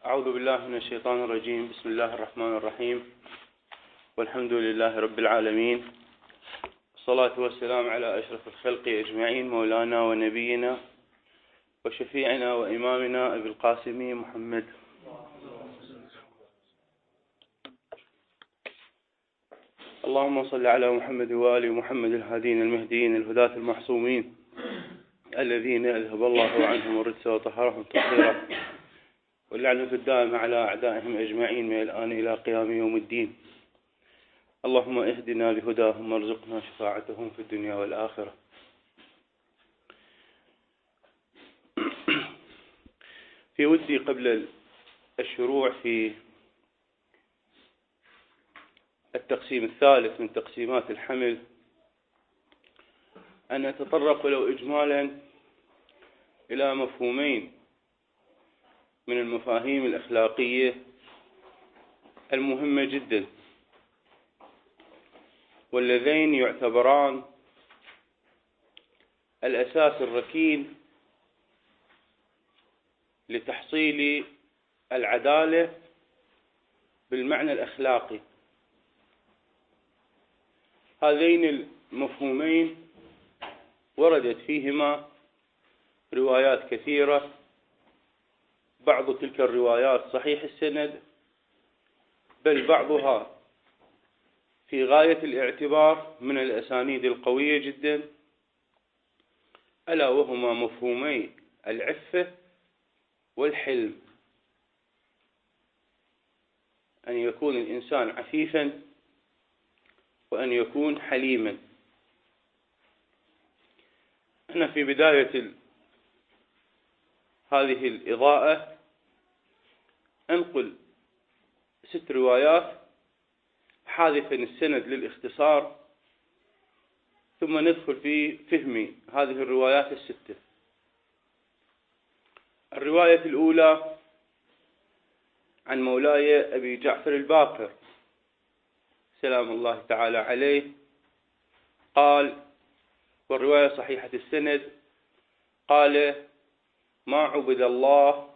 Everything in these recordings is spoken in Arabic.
أعوذ بالله من الشيطان الرجيم. بسم الله الرحمن الرحيم، والحمد لله رب العالمين، والصلاة والسلام على أشرف الخلق أجمعين، مولانا ونبينا وشفيعنا وإمامنا أبي القاسم محمد. اللهم صل على محمد وآل محمد الهادين المهديين الهداة المحصومين الذين أذهب الله عنهم الرجس وطهرهم تطهيرا، واللعنة الدائمة على أعدائهم أجمعين من الآن إلى قيام يوم الدين. اللهم اهدنا بهداهم وارزقنا شفاعتهم في الدنيا والآخرة. في ودي قبل الشروع في التقسيم الثالث من تقسيمات الحمل أن نتطرق ولو إجمالا إلى مفهومين من المفاهيم الأخلاقية المهمة جدا، واللذين يعتبران الأساس الركين لتحصيل العدالة بالمعنى الأخلاقي. هذين المفهومين وردت فيهما روايات كثيرة، بعض تلك الروايات صحيح السند، بل بعضها في غاية الاعتبار من الأسانيد القوية جدا، ألا وهما مفهومي العفة والحلم، أن يكون الإنسان عفيفا وأن يكون حليما. أنا في بداية هذه الإضاءة أنقل 6 روايات حاذفا السند للاختصار، ثم ندخل في فهم هذه الروايات ال6. الرواية الأولى عن مولاي أبي جعفر الباقر سلام الله تعالى عليه قال، والرواية صحيحة السند، قال: ما عبد الله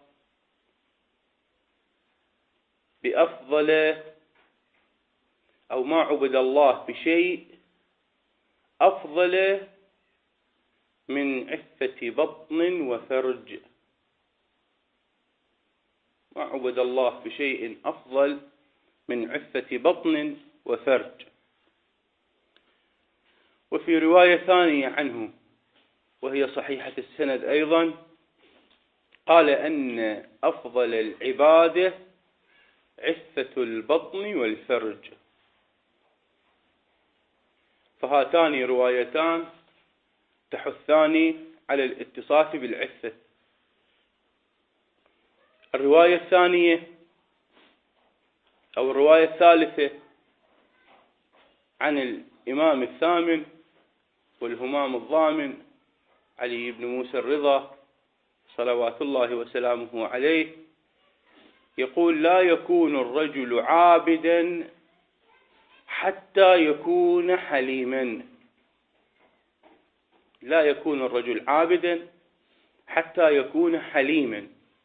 بأفضل أو ما عبد الله بشيء أفضل من عفة بطن وفرج. ما عبد الله بشيء أفضل من عفة بطن وفرج. وفي رواية ثانية عنه وهي صحيحة السند أيضا، قال أن أفضل العبادة عفة البطن والفرج. فهاتان روايتان تحثان على الاتصاف بالعفة. الرواية الثانية أو الرواية الثالثة عن الإمام الثامن والهمام الضامن علي بن موسى الرضا صلوات الله وسلامه عليه، يقول: لا يكون الرجل عابدا حتى يكون حليما. لا يكون الرجل عابدا حتى يكون حليما.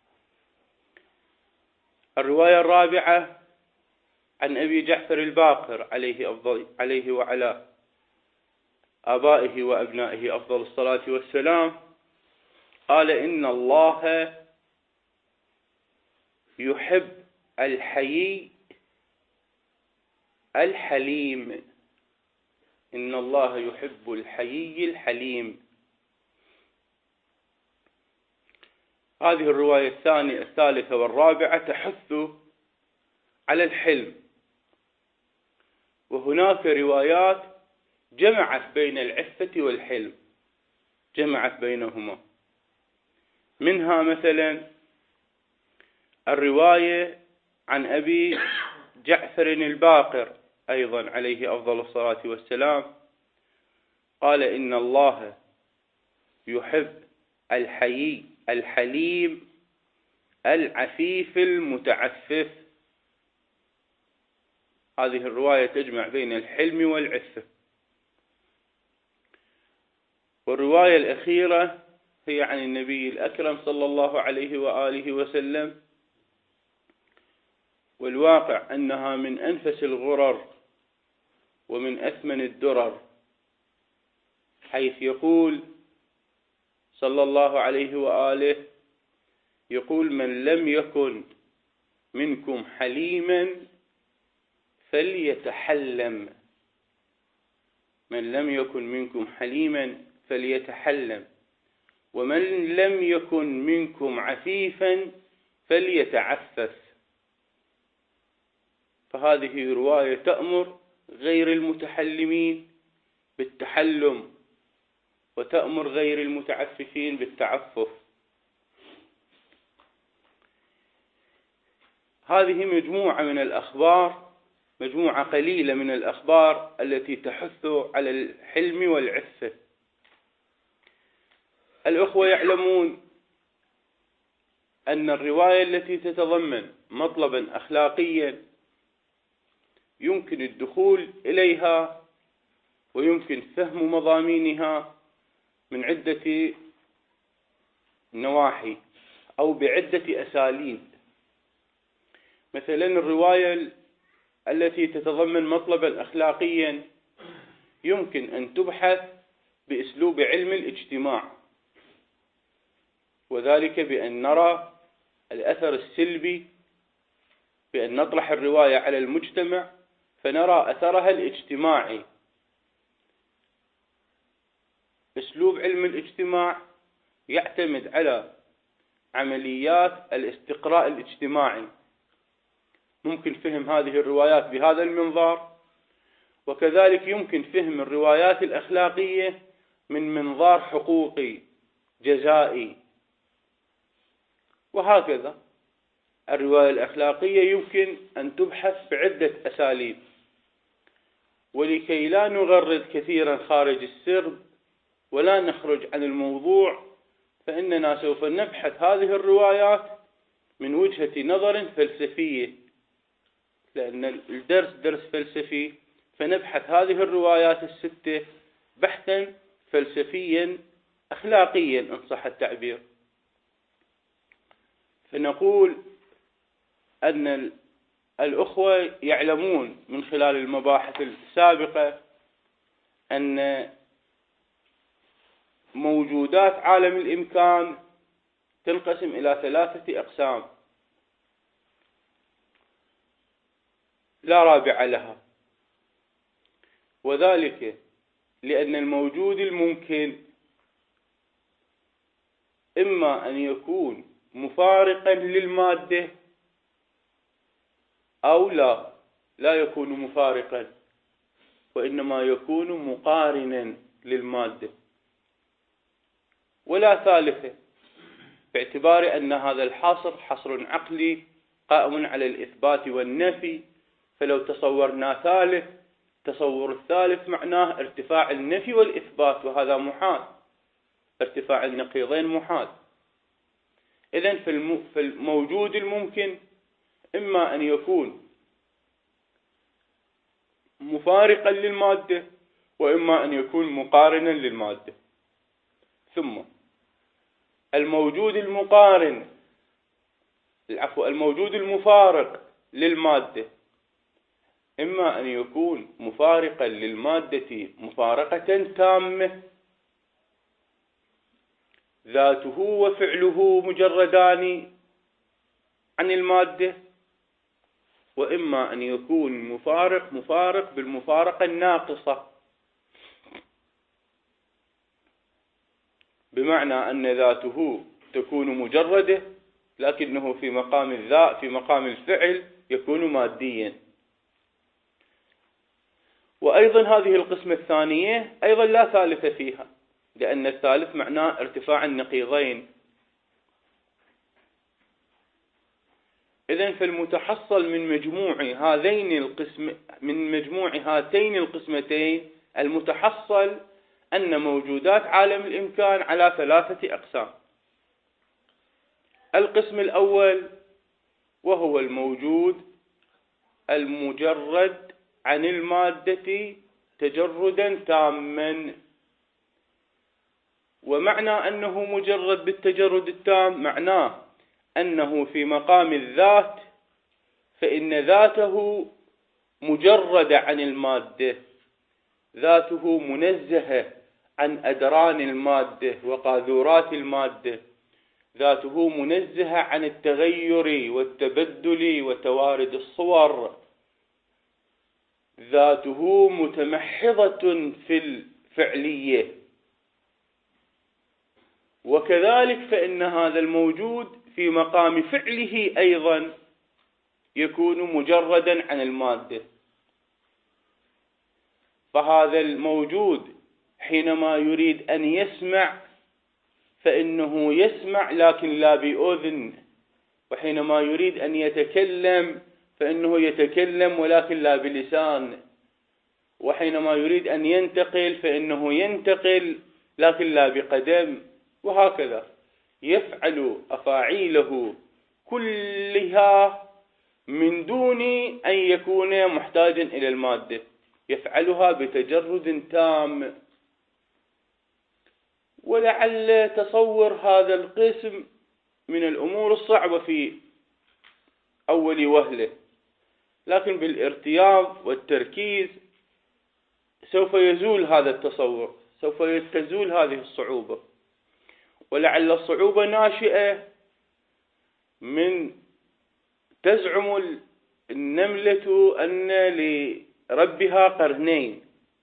الرواية الرابعة عن أبي جعفر الباقر عليه وعلى آبائه وأبنائه أفضل الصلاة والسلام، قال: إن الله يحب الحيي الحليم. إن الله يحب الحيي الحليم. هذه الرواية الثالثة والرابعة تحث على الحلم، وهناك روايات جمعت بين العفة والحلم، جمعت بينهما. منها مثلا الرواية عن أبي جعفر الباقر أيضا عليه أفضل الصلاة والسلام، قال: إن الله يحب الحيي الحليم العفيف المتعفف. هذه الرواية تجمع بين الحلم والعفة. والرواية الأخيرة هي عن النبي الأكرم صلى الله عليه وآله وسلم، والواقع أنها من أنفس الغرر ومن أثمن الدرر، حيث يقول صلى الله عليه وآله، يقول: من لم يكن منكم حليما فليتحلم، من لم يكن منكم حليما فليتحلم، ومن لم يكن منكم عفيفا فليتعفف. فهذه رواية تأمر غير المتحلمين بالتحلم، وتأمر غير المتعففين بالتعفف. هذه مجموعة من الأخبار، مجموعة قليلة من الأخبار التي تحث على الحلم والعفة. الأخوة يعلمون أن الرواية التي تتضمن مطلبا أخلاقيا يمكن الدخول إليها ويمكن فهم مضامينها من عدة نواحي أو بعدة أساليب. مثلا الرواية التي تتضمن مطلبا أخلاقيا يمكن أن تبحث بأسلوب علم الاجتماع، وذلك بأن نرى الأثر السلبي، بأن نطرح الرواية على المجتمع فنرى أثرها الاجتماعي. أسلوب علم الاجتماع يعتمد على عمليات الاستقراء الاجتماعي، ممكن فهم هذه الروايات بهذا المنظار، وكذلك يمكن فهم الروايات الأخلاقية من منظار حقوقي جزائي، وهكذا الرواية الأخلاقية يمكن أن تبحث بعدة أساليب. ولكي لا نغرد كثيرا خارج السرب ولا نخرج عن الموضوع، فإننا سوف نبحث هذه الروايات من وجهة نظر فلسفية، لأن الدرس درس فلسفي، فنبحث هذه الروايات الستة بحثا فلسفيا أخلاقيا إن صح التعبير. فنقول أن الأخوة يعلمون من خلال المباحث السابقة أن موجودات عالم الإمكان تنقسم إلى 3 أقسام لا رابع لها، وذلك لأن الموجود الممكن إما أن يكون مفارقا للمادة أو لا يكون مفارقا، وإنما يكون مقارنا للمادة، ولا ثالثة، باعتبار أن هذا الحصر حصر عقلي قائم على الإثبات والنفي. فلو تصورنا ثالث، تصور الثالث معناه ارتفاع النفي والإثبات، وهذا محال، ارتفاع النقيضين محال. إذن في الموجود الممكن إما أن يكون مفارقا للمادة، وإما أن يكون مقارنا للمادة. ثم الموجود المفارق للمادة إما أن يكون مفارقا للمادة مفارقة تامة، ذاته وفعله مجردان عن المادة، وإما أن يكون مفارق بالمفارقة الناقصة، بمعنى أن ذاته تكون مجردة لكنه في مقام الذات، في مقام الفعل يكون ماديا. وأيضا هذه القسمة الثانية أيضا لا ثالث فيها، لأن الثالث معناه ارتفاع النقيضين. إذن فالمتحصل من مجموع هاتين القسمتين، المتحصل أن موجودات عالم الإمكان على 3 أقسام. القسم الأول وهو الموجود المجرد عن المادة تجردا تاما. ومعنى أنه مجرد بالتجرد التام معناه أنه في مقام الذات فإن ذاته مجردة عن المادة، ذاته منزهة عن أدران المادة وقاذورات المادة، ذاته منزهة عن التغير والتبدل وتوارد الصور، ذاته متمحضة في الفعلية. وكذلك فإن هذا الموجود في مقام فعله أيضا يكون مجردا عن المادة. فهذا الموجود حينما يريد أن يسمع فإنه يسمع لكن لا بأذن، وحينما يريد أن يتكلم فإنه يتكلم ولكن لا بلسان، وحينما يريد أن ينتقل فإنه ينتقل لكن لا بقدم، وهكذا يفعل أفاعيله كلها من دون أن يكون محتاجا إلى المادة، يفعلها بتجرد تام. ولعل تصور هذا القسم من الأمور الصعبة في أول وهلة، لكن بالارتياض والتركيز سوف يزول هذا التصور، سوف تزول هذه الصعوبة. ولعل الصعوبة ناشئة من تزعم النملة أن لربها قرنين،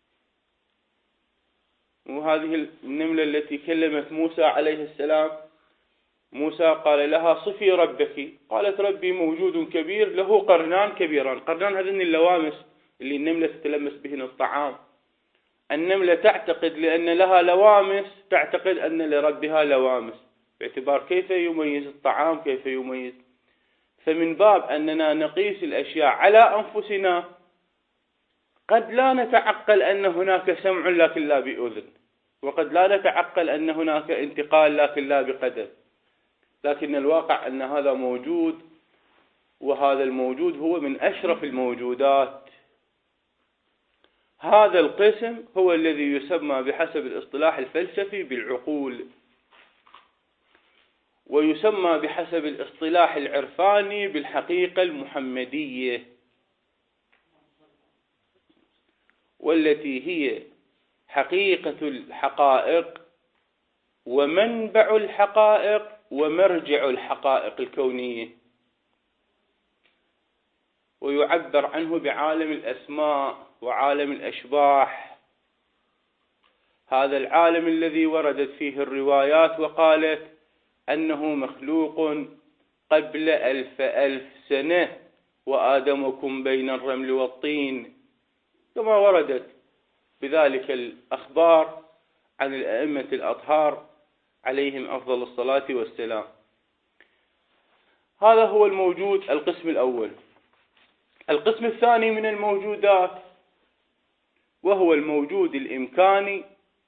وهذه النملة التي كلمت موسى عليه السلام، موسى قال لها صفي ربك، قالت ربي موجود كبير له قرنان كبيران. قرنان هذين اللوامس اللي النملة تتلمس بهن الطعام. النملة تعتقد لأن لها لوامس تعتقد أن لربها لوامس، باعتبار كيف يميز الطعام، كيف يميز. فمن باب أننا نقيس الأشياء على أنفسنا قد لا نتعقل أن هناك سمع لكن لا بأذن، وقد لا نتعقل أن هناك انتقال لكن لا بقدم، لكن الواقع أن هذا موجود، وهذا الموجود هو من أشرف الموجودات. هذا القسم هو الذي يسمى بحسب الاصطلاح الفلسفي بالعقول، ويسمى بحسب الاصطلاح العرفاني بالحقيقة المحمدية، والتي هي حقيقة الحقائق ومنبع الحقائق ومرجع الحقائق الكونية. ويعبر عنه بعالم الأسماء وعالم الأشباح، هذا العالم الذي وردت فيه الروايات وقالت أنه مخلوق قبل 1000 سنة وآدمكم بين الرمل والطين، كما وردت بذلك الأخبار عن الأئمة الأطهار عليهم أفضل الصلاة والسلام. هذا هو الموجود القسم الأول. القسم الثاني من الموجودات وهو الموجود الإمكاني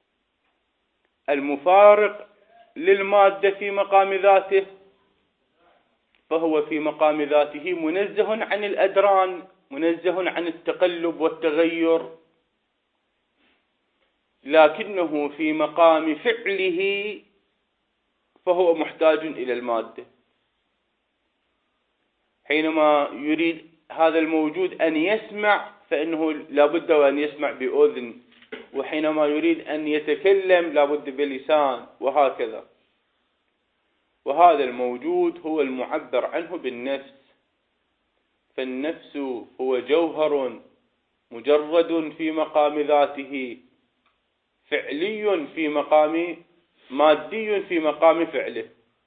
المفارق للمادة في مقام ذاته، فهو في مقام ذاته منزه عن الأدران، منزه عن التقلب والتغير، لكنه في مقام فعله فهو محتاج إلى المادة. حينما يريد هذا الموجود أن يسمع فإنه لابد وأن يسمع بأذن، وحينما يريد أن يتكلم لابد بلسان، وهكذا. وهذا الموجود هو المعبر عنه بالنفس، فالنفس هو جوهر مجرد في مقام ذاته، فعلي في مقام مادي في مقام فعله.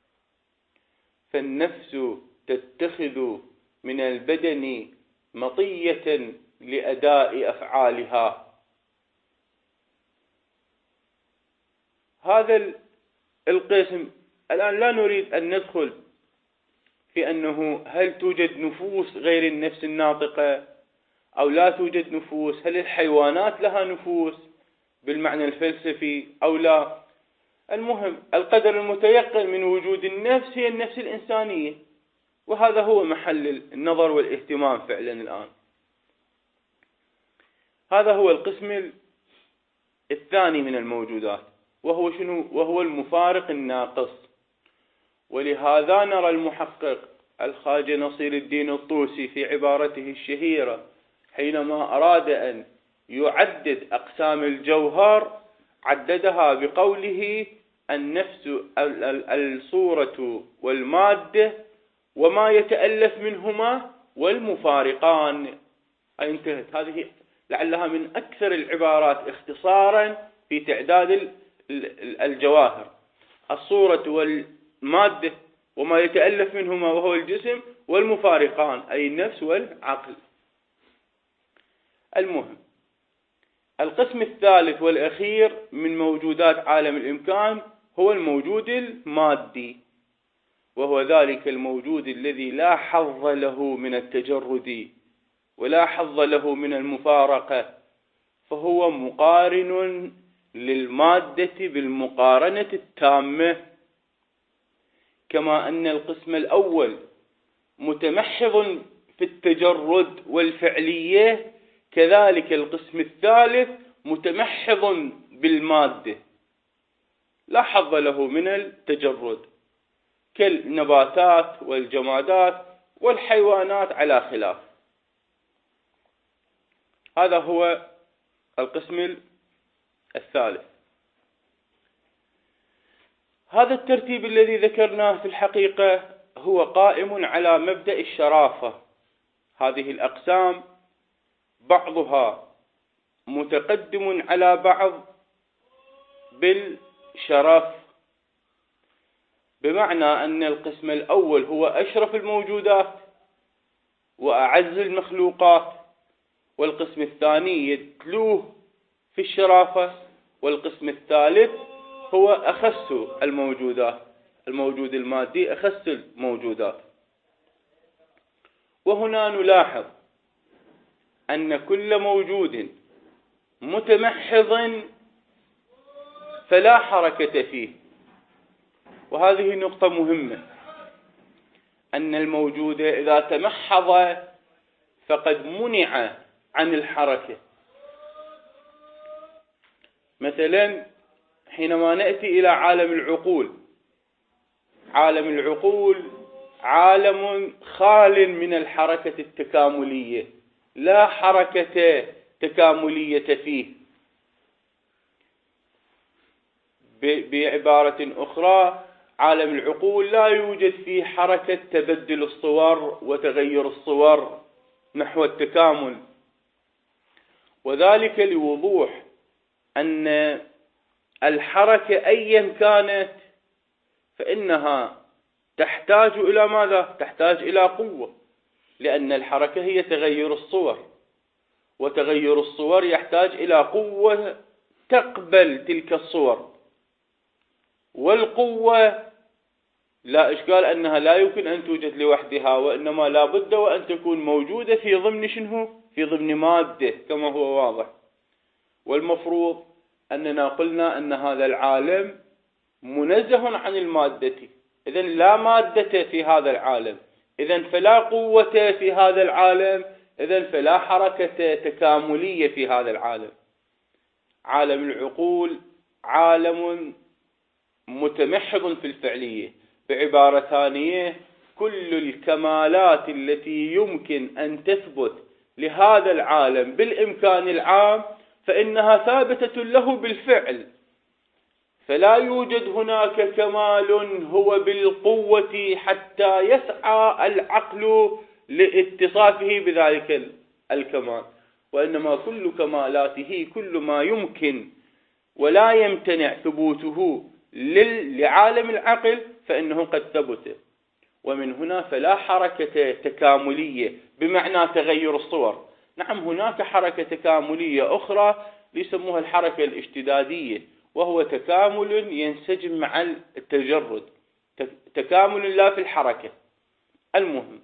فالنفس تتخذ من البدن مطية لأداء أفعالها. هذا القسم الآن لا نريد أن ندخل في أنه هل توجد نفوس غير النفس الناطقة أو لا توجد نفوس، هل الحيوانات لها نفوس بالمعنى الفلسفي أو لا. المهم القدر المتيقن من وجود النفس هي النفس الإنسانية، وهذا هو محل النظر والاهتمام فعلا الآن. هذا هو القسم الثاني من الموجودات، وهو شنو؟ وهو المفارق الناقص. ولهذا نرى المحقق الخواجة نصير الدين الطوسي في عبارته الشهيرة حينما أراد أن يعدد أقسام الجوهر عددها بقوله النفس الصورة والمادة وما يتألف منهما والمفارقان. أي انتهت. هذه لعلها من أكثر العبارات اختصارا في تعداد الجواهر: الصورة والمادة وما يتألف منهما وهو الجسم، والمفارقان أي النفس والعقل. المهم، القسم الثالث والأخير من موجودات عالم الإمكان هو الموجود المادي، وهو ذلك الموجود الذي لا حظ له من التجرد ولا حظ له من المفارقة، فهو مقارن للمادة بالمقارنة التامة. كما أن القسم الأول متمحض في التجرد والفعلية، كذلك القسم الثالث متمحض بالمادة لا حظ له من التجرد، كالنباتات والجمادات والحيوانات على خلاف. هذا هو القسم الثالث. هذا الترتيب الذي ذكرناه في الحقيقة هو قائم على مبدأ الشرافة. هذه الأقسام بعضها متقدم على بعض بالشرف، بمعنى أن القسم الأول هو أشرف الموجودات وأعز المخلوقات، والقسم الثاني يتلوه في الشرافة، والقسم الثالث هو أخس الموجودات، الموجود المادي أخس الموجودات. وهنا نلاحظ أن كل موجود متمحض فلا حركة فيه، وهذه نقطة مهمة، أن الموجود إذا تمحض فقد منع عن الحركة. مثلا حينما نأتي إلى عالم العقول، عالم العقول عالم خال من الحركة التكاملية، لا حركة تكاملية فيه. بعبارة أخرى، عالم العقول لا يوجد فيه حركة تبدل الصور وتغير الصور نحو التكامل، وذلك لوضوح أن الحركة أيا كانت فإنها تحتاج إلى ماذا؟ تحتاج إلى قوة، لأن الحركة هي تغير الصور، وتغير الصور يحتاج إلى قوة تقبل تلك الصور، والقوة لا إشكال أنها لا يمكن أن توجد لوحدها، وإنما لا بد وأن تكون موجودة في ضمن شنو؟ في ضمن مادة كما هو واضح. والمفروض أننا قلنا أن هذا العالم منزه عن المادة، إذن لا مادة في هذا العالم، إذن فلا قوة في هذا العالم، إذن فلا حركة تكاملية في هذا العالم. عالم العقول عالم متمحض في الفعلية. بعبارة ثانية، كل الكمالات التي يمكن أن تثبت لهذا العالم بالإمكان العام فإنها ثابتة له بالفعل، فلا يوجد هناك كمال هو بالقوة حتى يسعى العقل لاتصافه بذلك الكمال، وإنما كل كمالاته كل ما يمكن ولا يمتنع ثبوته لعالم العقل فإنه قد ثبت. ومن هنا فلا حركة تكاملية بمعنى تغير الصور. نعم، هناك حركة تكاملية أخرى يسموها الحركة الاشتدادية، وهو تكامل ينسجم مع التجرد، تكامل لا في الحركة. المهم،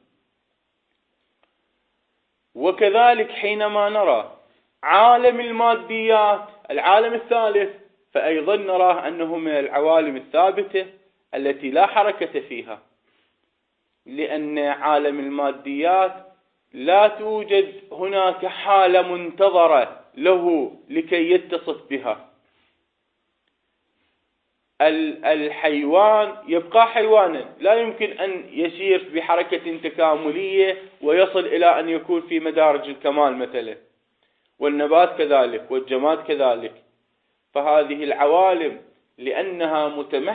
وكذلك حينما نرى عالم الماديات العالم الثالث، فأيضا نراه أنه من العوالم الثابتة التي لا حركة فيها، لأن عالم الماديات لا توجد هناك حالة منتظرة له لكي يتصف بها. الحيوان يبقى حيوانا، لا يمكن أن يسير بحركة تكاملية ويصل إلى أن يكون في مدارج الكمال مثلا، والنبات كذلك والجماد كذلك. فهذه العوالم لأنها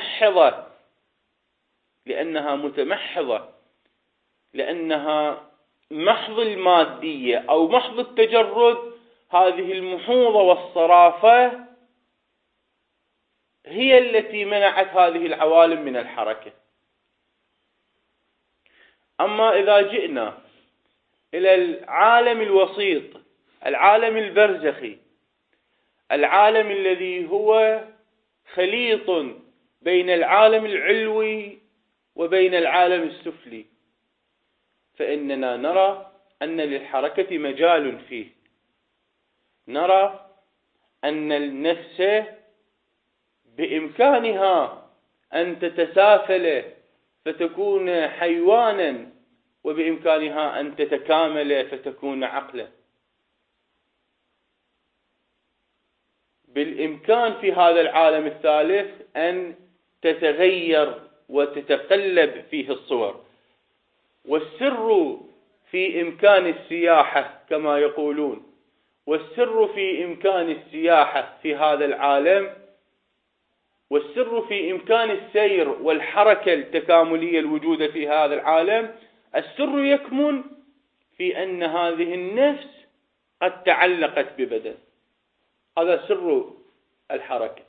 متمحضة، لأنها محض المادية أو محض التجرد، هذه المحوضة والصرافة هي التي منعت هذه العوالم من الحركة. أما إذا جئنا إلى العالم الوسيط، العالم البرزخي، العالم الذي هو خليط بين العالم العلوي وبين العالم السفلي، فإننا نرى أن للحركة مجال فيه. نرى أن النفس بإمكانها أن تتسافل فتكون حيوانا، وبإمكانها أن تتكامل فتكون عقلا. بالإمكان في هذا العالم الثالث أن تتغير وتتقلب فيه الصور. والسر في إمكان السياحة كما يقولون، والسر في إمكان السياحة في هذا العالم، والسر في إمكان السير والحركة التكاملية الوجودة في هذا العالم، السر يكمن في أن هذه النفس قد تعلقت ببدن. هذا سر الحركة.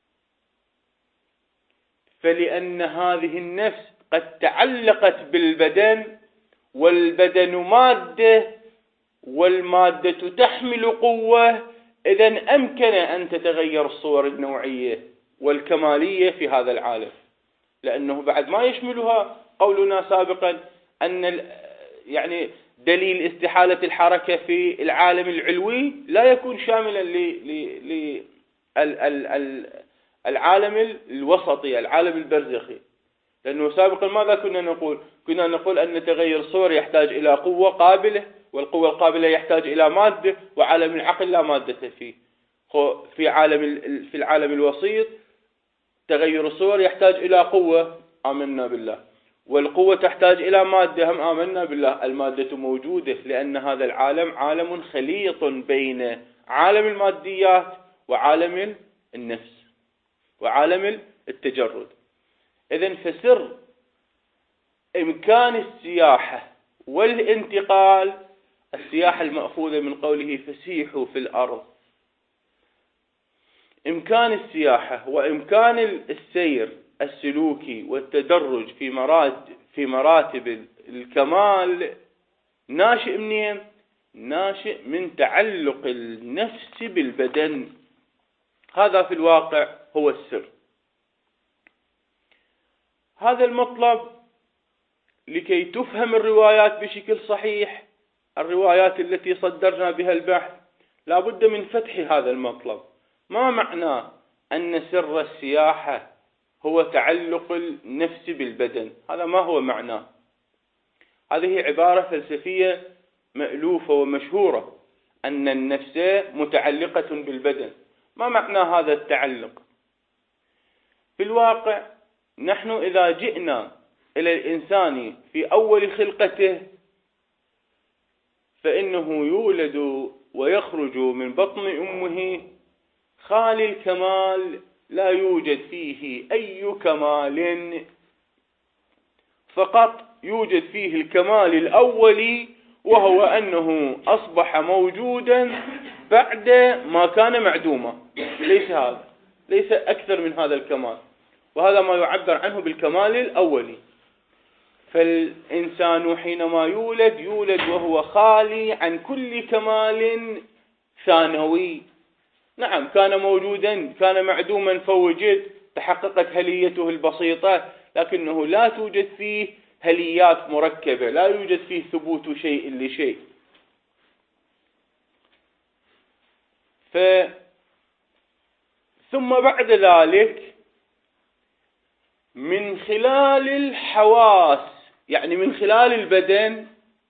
فلأن هذه النفس قد تعلقت بالبدن، والبدن مادة، والمادة تحمل قوة، إذن أمكن أن تتغير الصور النوعية والكمالية في هذا العالم، لأنه بعد ما يشملها قولنا سابقا أن يعني دليل استحالة الحركة في العالم العلوي لا يكون شاملا للعالم الوسطي، العالم البرزخي. لأنه سابقا ماذا كنا نقول؟ كنا نقول أن تغير الصور يحتاج إلى قوة قابلة، والقوة القابلة يحتاج إلى مادة، وعالم العقل لا مادة فيه. في العالم الوسيط تغير الصور يحتاج إلى قوة، آمنا بالله، والقوة تحتاج إلى مادة، هم آمنا بالله، المادة موجودة، لأن هذا العالم عالم خليط بين عالم الماديات وعالم النفس وعالم التجرد. إذن فسر إمكان السياحة والانتقال، السياحة المأخوذة من قوله فسيحوا في الأرض، إمكان السياحة وإمكان السير السلوكي والتدرج في مراتب الكمال ناشئ منين؟ ناشئ من تعلق النفس بالبدن. هذا في الواقع هو السر. هذا المطلب لكي تفهم الروايات بشكل صحيح، الروايات التي صدرنا بها البحث، لا بد من فتح هذا المطلب. ما معنى أن سر السياحة هو تعلق النفس بالبدن؟ هذا ما هو معناه. هذه عبارة فلسفية مألوفة ومشهورة، أن النفس متعلقة بالبدن. ما معنى هذا التعلق؟ في الواقع نحن إذا جئنا إلى الإنسان في أول خلقته، فإنه يولد ويخرج من بطن أمه خالي الكمال، لا يوجد فيه أي كمال، فقط يوجد فيه الكمال الأولي، وهو أنه أصبح موجودا بعد ما كان معدوما. ليس هذا، ليس أكثر من هذا الكمال، وهذا ما يعبر عنه بالكمال الأولي. فالإنسان حينما يولد وهو خالي عن كل كمال ثانوي. نعم، كان موجودا، كان معدوما فوجد، تحققت هليته البسيطة، لكنه لا توجد فيه هليات مركبة، لا يوجد فيه ثبوت شيء لشيء. ثم بعد ذلك من خلال الحواس، يعني من خلال البدن،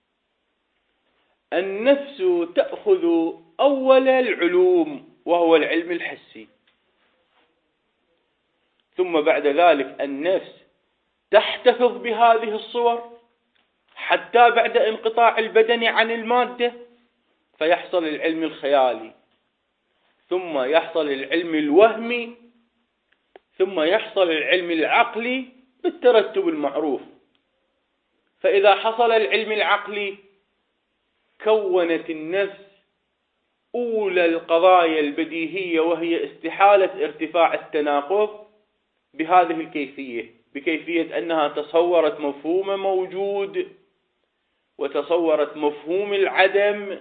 النفس تأخذ أول العلوم، وهو العلم الحسي. ثم بعد ذلك النفس تحتفظ بهذه الصور حتى بعد انقطاع البدن عن المادة، فيحصل العلم الخيالي، ثم يحصل العلم الوهمي، ثم يحصل العلم العقلي بالترتب المعروف. فإذا حصل العلم العقلي كونت النفس أولى القضايا البديهية، وهي استحالة ارتفاع التناقض بهذه الكيفية، بكيفية أنها تصورت مفهوم موجود وتصورت مفهوم العدم،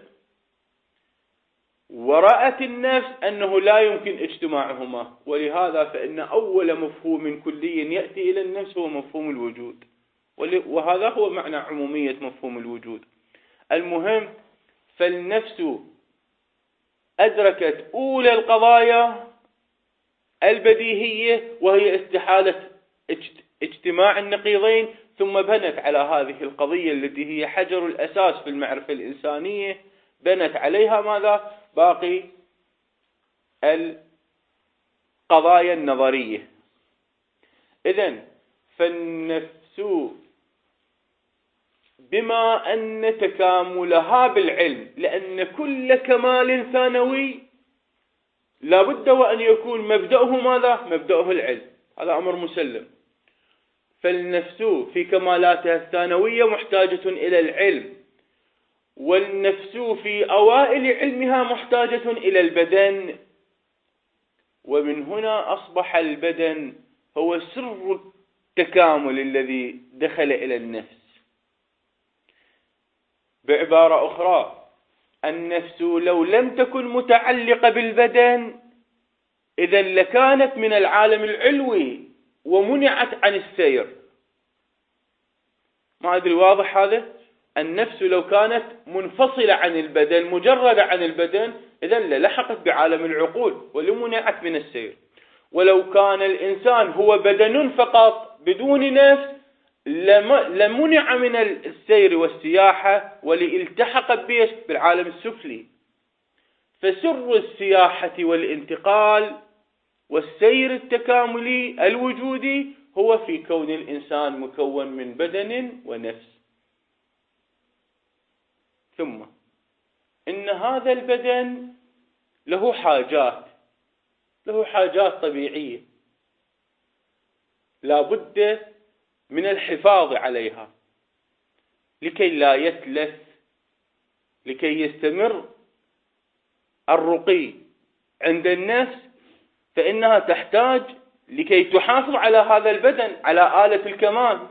ورأت النفس أنه لا يمكن اجتماعهما. ولهذا فإن أول مفهوم كلي يأتي إلى النفس هو مفهوم الوجود، وهذا هو معنى عمومية مفهوم الوجود. المهم، فالنفس أدركت أولى القضايا البديهية، وهي استحالة اجتماع النقيضين، ثم بنت على هذه القضية التي هي حجر الأساس في المعرفة الإنسانية، بنت عليها ماذا؟ باقي القضايا النظرية. إذن فالنفس بما أن تكاملها بالعلم، لأن كل كمال ثانوي لابد وأن يكون مبدأه ماذا؟ مبدأه العلم، هذا أمر مسلم. فالنفس في كمالاتها الثانوية محتاجة إلى العلم، والنفس في أوائل علمها محتاجة إلى البدن، ومن هنا أصبح البدن هو سر التكامل الذي دخل إلى النفس. بعبارة أخرى، النفس لو لم تكن متعلقة بالبدن إذن لكانت من العالم العلوي ومنعت عن السير. ما أدري واضح هذا؟ النفس لو كانت منفصلة عن البدن، مجردة عن البدن، إذن للحقت بعالم العقول ولمنعت من السير. ولو كان الإنسان هو بدن فقط بدون نفس لمنع من السير والسياحة، ولالتحق بالعالم السفلي. فسر السياحة والانتقال والسير التكاملي الوجودي هو في كون الإنسان مكون من بدن ونفس. ثم إن هذا البدن له حاجات طبيعية لا بد من الحفاظ عليها لكي لا يتلف، لكي يستمر الرقي عند النفس، فإنها تحتاج لكي تحافظ على هذا البدن، على آلة الكمال.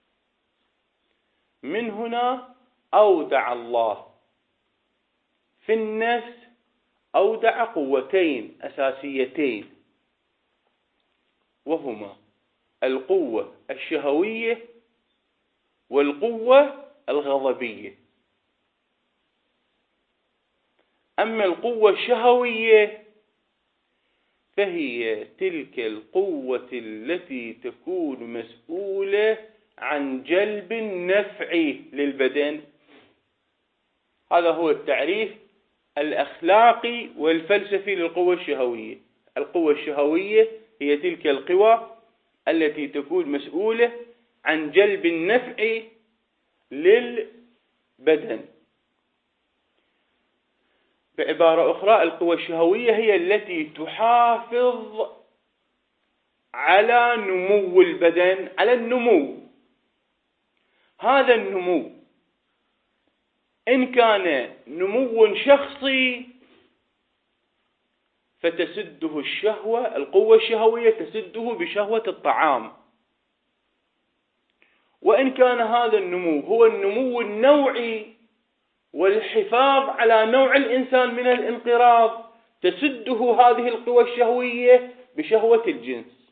من هنا أودع الله في النفس أودع قوتين أساسيتين، وهما القوة الشهوية والقوة الغضبية. أما القوة الشهوية فهي تلك القوة التي تكون مسؤولة عن جلب النفع للبدن. هذا هو التعريف الأخلاقي والفلسفي للقوة الشهوية. القوة الشهوية هي تلك القوى التي تكون مسؤولة عن جلب النفع للبدن. بعبارة أخرى، القوى الشهوية هي التي تحافظ على نمو البدن، على النمو. هذا النمو إن كان نمو شخصي فتسده الشهوة، القوة الشهوية تسده بشهوة الطعام. وإن كان هذا النمو هو النمو النوعي والحفاظ على نوع الإنسان من الانقراض، تسده هذه القوى الشهوية بشهوة الجنس.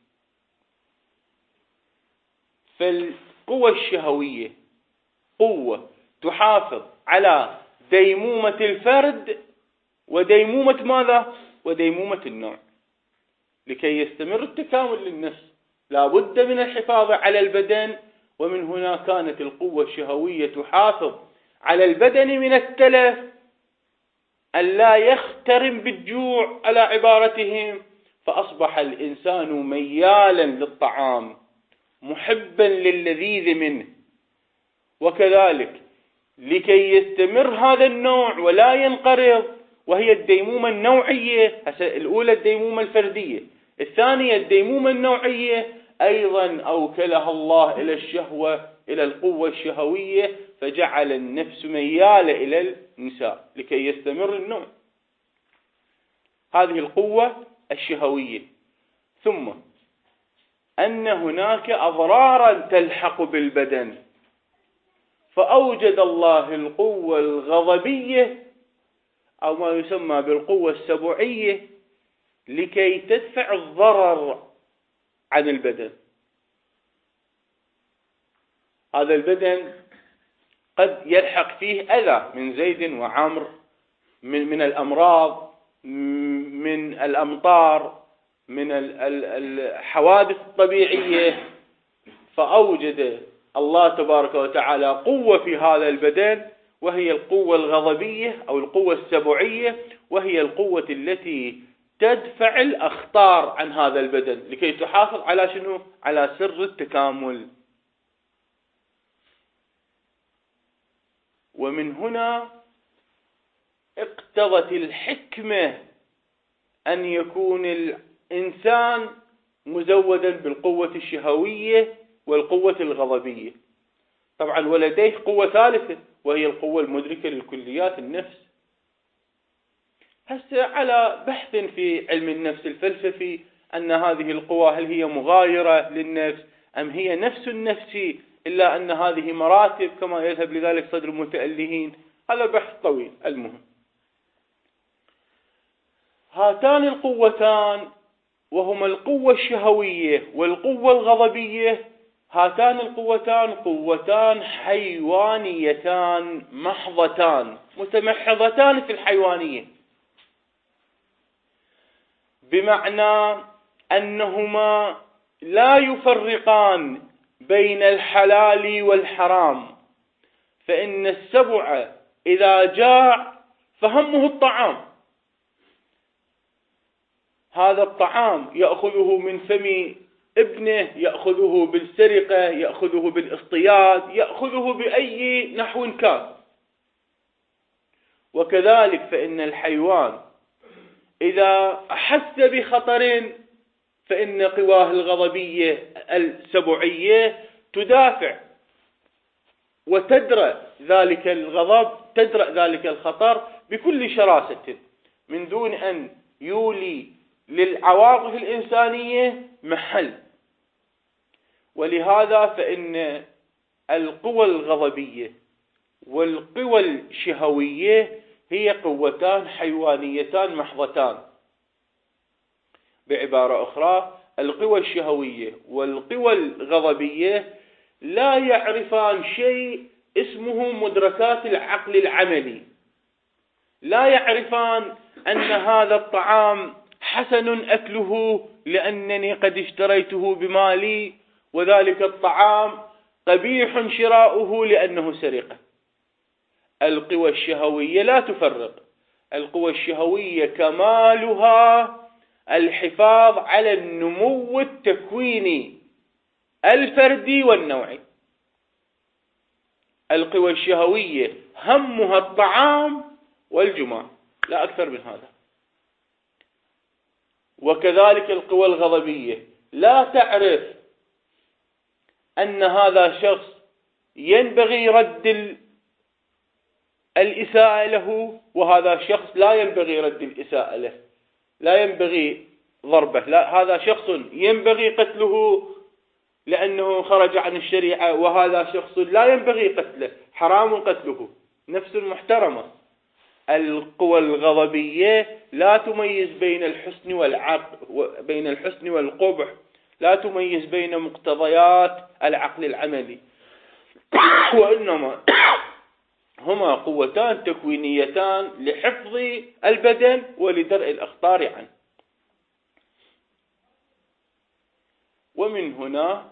فالقوة الشهوية قوة تحافظ على ديمومة الفرد وديمومة ماذا؟ وديمومة النوع. لكي يستمر التكامل للنفس لا بد من الحفاظ على البدن، ومن هنا كانت القوة الشهوية تحافظ على البدن من التلف، ألا يخترم بالجوع على عبارتهم، فأصبح الإنسان ميالا للطعام محبا للذيذ منه. وكذلك لكي يستمر هذا النوع ولا ينقرض، وهي الديمومة النوعية، الأولى الديمومة الفردية، الثانية الديمومة النوعية، أيضا أوكلها الله إلى الشهوة، إلى القوة الشهوية، فجعل النفس ميالة إلى النساء لكي يستمر النوع. هذه القوة الشهوية. ثم أن هناك أضرارا تلحق بالبدن، فأوجد الله القوة الغضبية أو ما يسمى بالقوة السبوعية لكي تدفع الضرر عن البدن. هذا البدن قد يلحق فيه أذى من زيد وعمر، من الأمراض، من الأمطار، من الحوادث الطبيعية، فأوجد الله تبارك وتعالى قوة في هذا البدن، وهي القوة الغضبية أو القوة السبوعية، وهي القوة التي تدفع الأخطار عن هذا البدن لكي تحافظ على شنو؟ على سر التكامل. ومن هنا اقتضت الحكمة أن يكون الإنسان مزودا بالقوة الشهوية والقوة الغضبية. طبعا ولديه قوة ثالثة وهي القوة المدركة للكليات النفس. هسه على بحث في علم النفس الفلسفي أن هذه القوى هل هي مغايرة للنفس أم هي نفس النفس، إلا أن هذه مراتب كما يذهب لذلك صدر المتألهين. هذا بحث طويل. المهم هاتان القوتان وهما القوة الشهوية والقوة الغضبية، هاتان القوتان قوتان حيوانيتان محضتان متمحضتان في الحيوانية، بمعنى أنهما لا يفرقان بين الحلال والحرام. فإن السبع إذا جاع فهمه الطعام، هذا الطعام يأخذه من فم ابنه، يأخذه بالسرقة، يأخذه بالاصطياد، يأخذه بأي نحو كان. وكذلك فإن الحيوان إذا أحس بخطر فإن قواه الغضبية السبوعية تدافع وتدرأ ذلك الغضب، تدرأ ذلك الخطر بكل شراسة من دون أن يولي للعواطف الإنسانية محل. ولهذا فإن القوى الغضبية والقوى الشهوية هي قوتان حيوانيتان محضتان. بعبارة أخرى القوى الشهوية والقوى الغضبية لا يعرفان شيء اسمه مدركات العقل العملي، لا يعرفان أن هذا الطعام حسن أكله لأنني قد اشتريته بمالي، وذلك الطعام قبيح شراؤه لأنه سرقة. القوى الشهوية لا تفرق. القوى الشهوية كمالها الحفاظ على النمو التكويني الفردي والنوعي. القوى الشهوية همها الطعام والجماع، لا أكثر من هذا. وكذلك القوى الغضبية لا تعرف أن هذا شخص ينبغي رد الإساءة له، وهذا شخص لا ينبغي رد الإساءة له، لا ينبغي ضربه، لا هذا شخص ينبغي قتله لأنه خرج عن الشريعة، وهذا شخص لا ينبغي قتله، حرام قتله، نفس محترمة. القوى الغضبية لا تميز بين الحسن والعقل، بين الحسن والقبح، لا تميز بين مقتضيات العقل العملي، وإنما هما قوتان تكوينيتان لحفظ البدن ولدرء الأخطار عنه. ومن هنا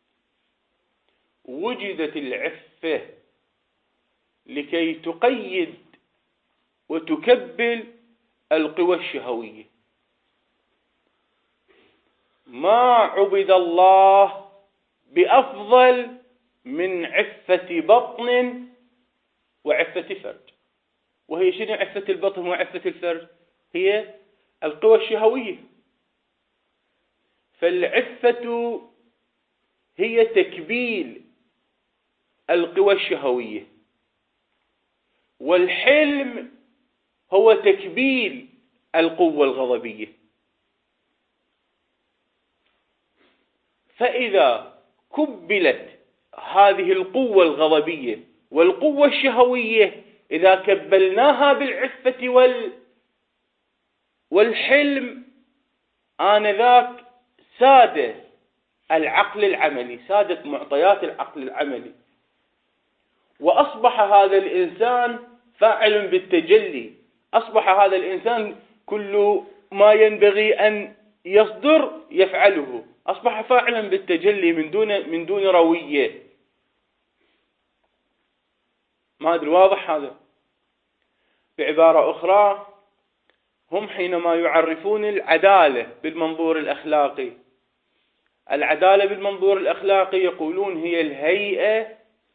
وجدت العفة لكي تقيد وتكبل القوى الشهوية. ما عبد الله بأفضل من عفة بطن وعفة فرج. وهي شنو عفة البطن وعفة الفرج؟ هي القوى الشهوية. فالعفة هي تكبيل القوى الشهوية، والحلم هو تكبيل القوة الغضبية. فإذا كبلت هذه القوة الغضبية والقوة الشهوية، إذا كبلناها بالعفة والحلم، آنذاك ساد العقل العملي، سادت معطيات العقل العملي، وأصبح هذا الإنسان فاعل بالتجلي. أصبح هذا الإنسان كل ما ينبغي أن يصدر يفعله، أصبح فاعلا بالتجلي من دون روية. ما أدري واضح هذا؟ بعبارة أخرى، هم حينما يعرفون العدالة بالمنظور الأخلاقي، العدالة بالمنظور الأخلاقي يقولون هي الهيئة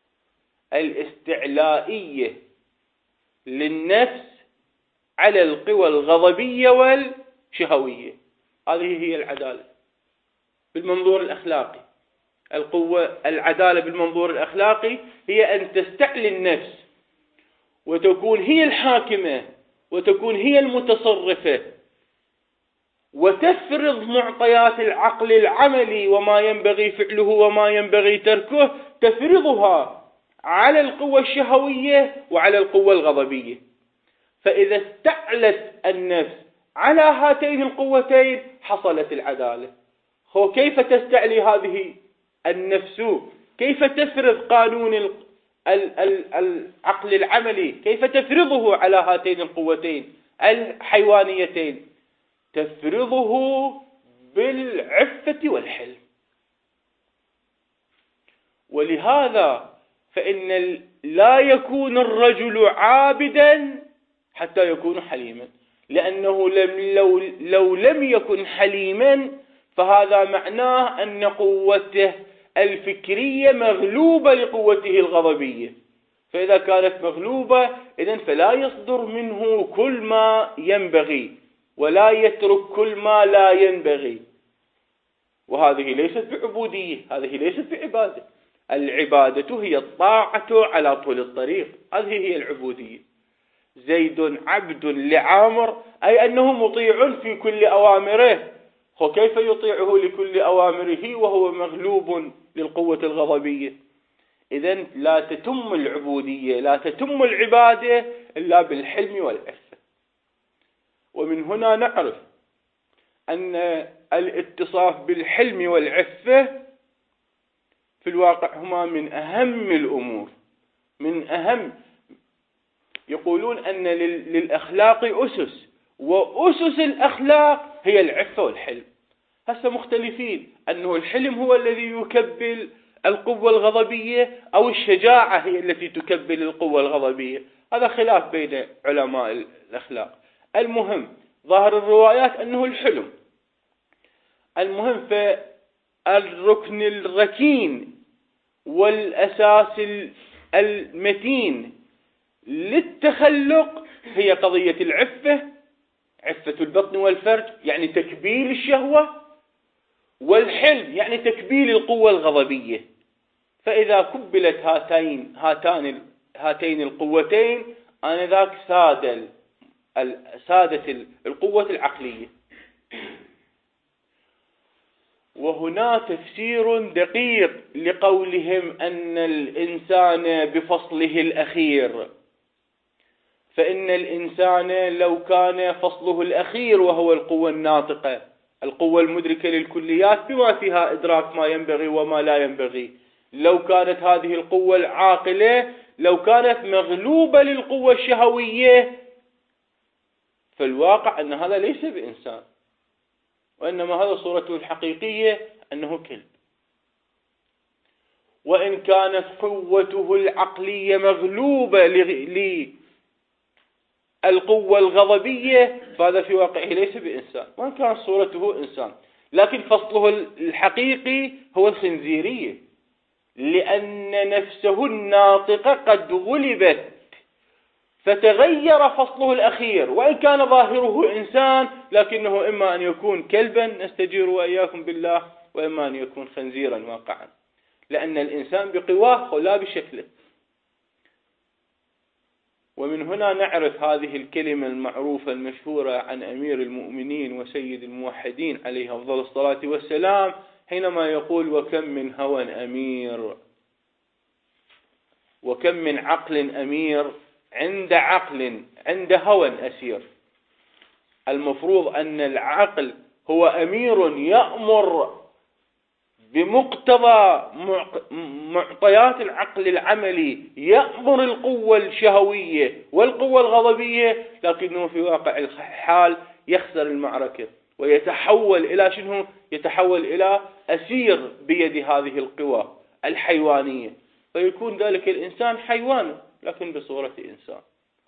الاستعلائية للنفس على القوى الغضبية والشهوية. هذه هي العدالة بالمنظور الأخلاقي. العدالة بالمنظور الأخلاقي هي أن تستعلي النفس وتكون هي الحاكمة وتكون هي المتصرفة، وتفرض معطيات العقل العملي وما ينبغي فعله وما ينبغي تركه، تفرضها على القوة الشهوية وعلى القوة الغضبية. فإذا استعلت النفس على هاتين القوتين حصلت العدالة. كيف تستعلي هذه النفس؟ كيف تفرض قانون العقل العملي؟ كيف تفرضه على هاتين القوتين الحيوانيتين؟ تفرضه بالعفة والحلم. ولهذا فإن لا يكون الرجل عابدا حتى يكون حليما، لأنه لو لم يكن حليما فهذا معناه أن قوته الفكرية مغلوبة لقوته الغضبية. فإذا كانت مغلوبة إذن فلا يصدر منه كل ما ينبغي ولا يترك كل ما لا ينبغي. وهذه ليست بعبودية، هذه ليست بعبادة. العبادة هي الطاعة على طول الطريق، هذه هي العبودية. زيد عبد لعامر، أي أنه مطيع في كل أوامره. كيف يطيعه لكل أوامره وهو مغلوب للقوة الغضبية؟ إذن لا تتم العبودية، لا تتم العبادة إلا بالحلم والعفة. ومن هنا نعرف أن الاتصاف بالحلم والعفة في الواقع هما من أهم الأمور، من أهم. يقولون أن للأخلاق أسس، وأسس الأخلاق هي العفة والحلم. هسه مختلفين أنه الحلم هو الذي يكبل القوة الغضبية أو الشجاعة هي التي تكبل القوة الغضبية. هذا خلاف بين علماء الأخلاق. المهم ظاهر الروايات أنه الحلم. المهم فالركن الركين والأساس المتين للتخلق هي قضية العفة، عفة البطن والفرج يعني تكبيل الشهوة، والحلم يعني تكبيل القوة الغضبية. فإذا كبلت هاتين القوتين آنذاك سادت القوة العقلية. وهنا تفسير دقيق لقولهم أن الإنسان بفصله الأخير. فإن الإنسان لو كان فصله الأخير وهو القوة الناطقة، القوة المدركة للكليات بما فيها إدراك ما ينبغي وما لا ينبغي، لو كانت هذه القوة العاقلة لو كانت مغلوبة للقوة الشهوية، فالواقع أن هذا ليس بإنسان، وإنما هذا صورته الحقيقية أنه كلب. وإن كانت قوته العقلية مغلوبة للقوة الغضبية فهذا في واقعه ليس بإنسان، وإن كانت صورته إنسان. لكن فصله الحقيقي هو الخنزيرية، لأن نفسه الناطقة قد غلبت فتغير فصله الأخير، وإن كان ظاهره إنسان لكنه إما أن يكون كلبا نستجير وإياكم بالله، وإما أن يكون خنزيرا واقعا، لأن الإنسان بقواه لا بشكله. ومن هنا نعرف هذه الكلمة المعروفة المشهورة عن أمير المؤمنين وسيد الموحدين عليه أفضل الصلاة والسلام حينما يقول: وكم من هوى أمير، وكم من عقل أمير عند هوى أسير. المفروض أن العقل هو أمير يأمر بمقتضى معطيات العقل العملي، يأمر القوة الشهوية والقوة الغضبية، لكنه في واقع الحال يخسر المعركة ويتحول إلى شنو؟ يتحول إلى أسير بيد هذه القوى الحيوانية، فيكون ذلك الإنسان حيوان لكن بصورة إنسان.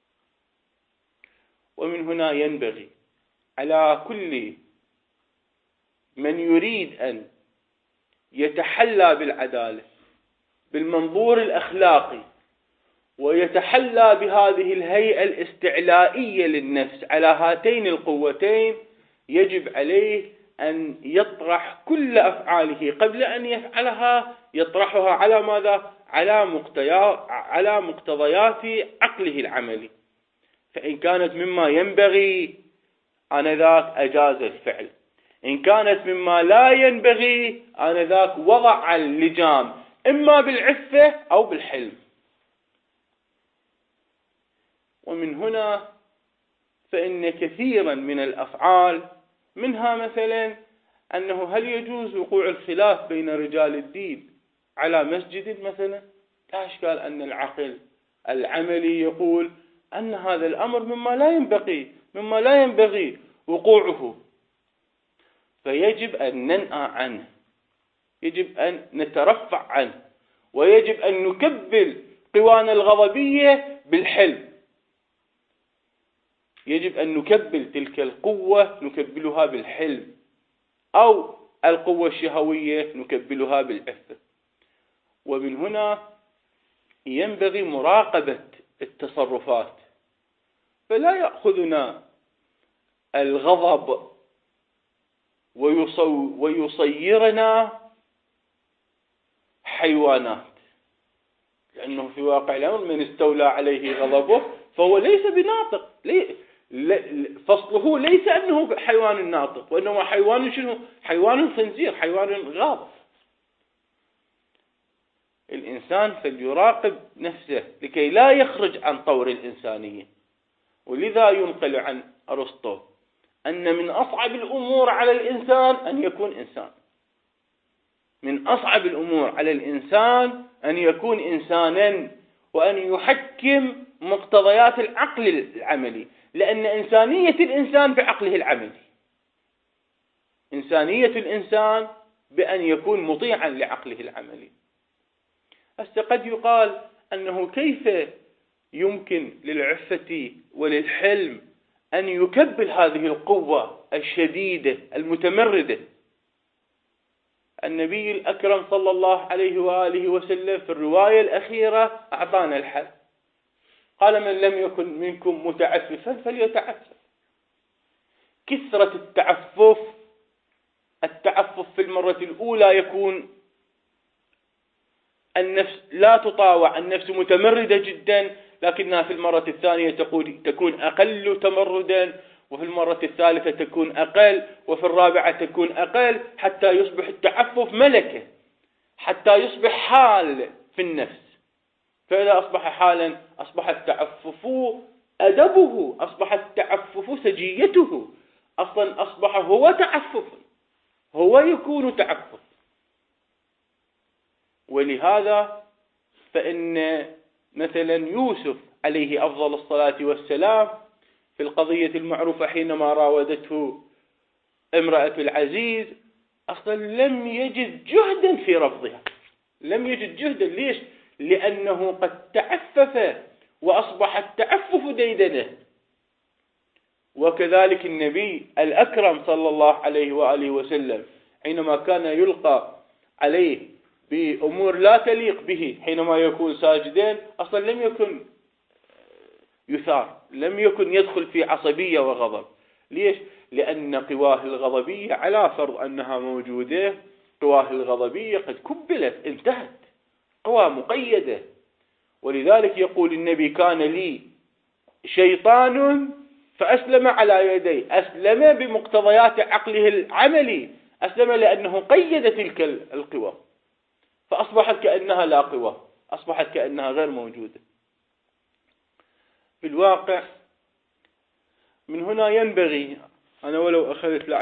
ومن هنا ينبغي على كل من يريد أن يتحلى بالعدالة بالمنظور الأخلاقي ويتحلى بهذه الهيئة الاستعلائية للنفس على هاتين القوتين، يجب عليه أن يطرح كل أفعاله قبل أن يفعلها يطرحها على ماذا؟ على مقتضيات عقله العملي. فإن كانت مما ينبغي آنذاك أجاز الفعل، إن كانت مما لا ينبغي آنذاك وضع اللجام إما بالعفة أو بالحلم. ومن هنا فإن كثيرا من الأفعال منها مثلا أنه هل يجوز وقوع الخلاف بين رجال الدين على مسجد مثلا؟ لا إشكال أن العقل العملي يقول أن هذا الأمر مما لا ينبغي وقوعه، فيجب أن ننأى عنه، يجب أن نترفع عنه، ويجب أن نكبل قوانا الغضبية بالحلم. يجب أن نكبل تلك القوة نكبلها بالحلم، أو القوة الشهوية نكبلها بالعفة. ومن هنا ينبغي مراقبة التصرفات، فلا يأخذنا الغضب ويصيرنا حيوانات، لأنه في واقع الأمر من استولى عليه غضبه فهو ليس بناطق، فصله ليس أنه حيوان ناطق، وإنما حيوان شنو؟ حيوان خنزير، حيوان غاضب. الإنسان فليراقب نفسه لكي لا يخرج عن طور الإنسانية. ولذا ينقل عن أرسطو أن من أصعب الأمور على الإنسان أن يكون إنسان، من أصعب الأمور على الإنسان أن يكون إنسانا، وأن يحكم مقتضيات العقل العملي، لأن إنسانية الإنسان بعقله العملي، إنسانية الإنسان بأن يكون مطيعا لعقله العملي. قد يقال أنه كيف يمكن للعفة وللحلم أن يكبل هذه القوة الشديدة المتمردة؟ النبي الأكرم صلى الله عليه وآله وسلم في الرواية الأخيرة أعطانا الحل، قال: من لم يكن منكم متعففا فليتعفف. كثرة التعفف في المرة الأولى يكون النفس لا تطاوع، النفس متمردة جدا، لكنها في المرة الثانية تكون أقل تمردا، وفي المرة الثالثة تكون أقل، وفي الرابعة تكون أقل، حتى يصبح التعفف ملكة، حتى يصبح حال في النفس. فإذا أصبح حالا أصبح التعفف أدبه، أصبح التعفف سجيته، أصلا أصبح هو تعفف، هو يكون تعفف. ولهذا فإن مثلا يوسف عليه أفضل الصلاة والسلام في القضية المعروفة حينما راودته امرأة العزيز أصلا لم يجد جهدا في رفضها، لم يجد جهدا. ليش؟ لأنه قد تعفف وأصبح التعفف ديدنه. وكذلك النبي الأكرم صلى الله عليه وآله وسلم حينما كان يلقى عليه بأمور لا تليق به حينما يكون ساجدين أصلا لم يكن يثار، لم يكن يدخل في عصبية وغضب. ليش؟ لأن قواه الغضبية على فرض أنها موجودة، قواه الغضبية قد كبلت، انتهت، قوى مقيدة. ولذلك يقول النبي كان لي شيطان فأسلم على يدي، أسلم بمقتضيات عقله العملي، أسلم لأنه قيد تلك القوى فأصبحت كأنها لا قوى، أصبحت كأنها غير موجودة. في الواقع من هنا ينبغي، أنا ولو أخذت